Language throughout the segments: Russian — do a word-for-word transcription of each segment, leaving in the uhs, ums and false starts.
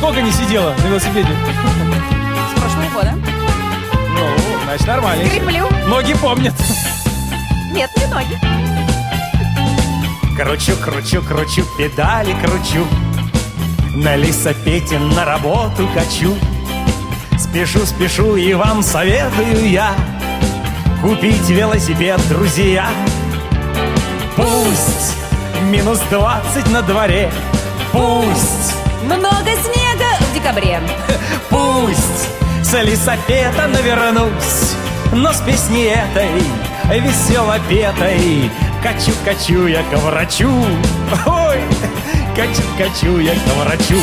сколько не сидела на велосипеде? С прошлого года. Ну, значит, нормально. Креплю. Ноги помнят. Нет, не ноги. Кручу, кручу, кручу, педали кручу, на лесопете на работу качу. Спешу, спешу и вам советую я купить велосипед, друзья. Пусть минус двадцать на дворе, пусть Много снега в декабре. Пусть с лесопета навернусь, но с песней этой весело петой качу, качу я к врачу. Ой, качу, качу я к врачу.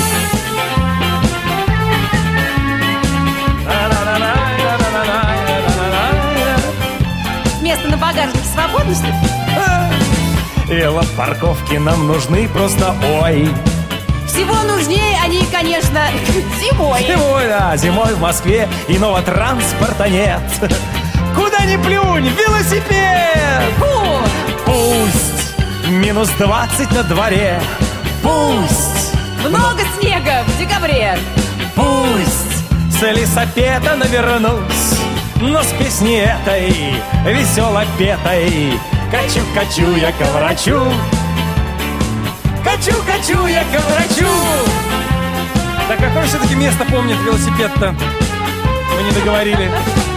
Место на багажнике свободно, что ли? Велопарковки нам нужны просто ой. Всего нужнее они, конечно, зимой. Зимой, да, зимой в Москве иного транспорта нет. Куда ни плюнь, велосипед! Фу! Пусть минус двадцать на дворе, пусть Много снега в декабре. Пусть с лесопета навернусь, но с песней этой весело петой качу, качу я к врачу. Качу, качу я к врачу. Так какое все-таки место помнит велосипед-то? Мы не договорили.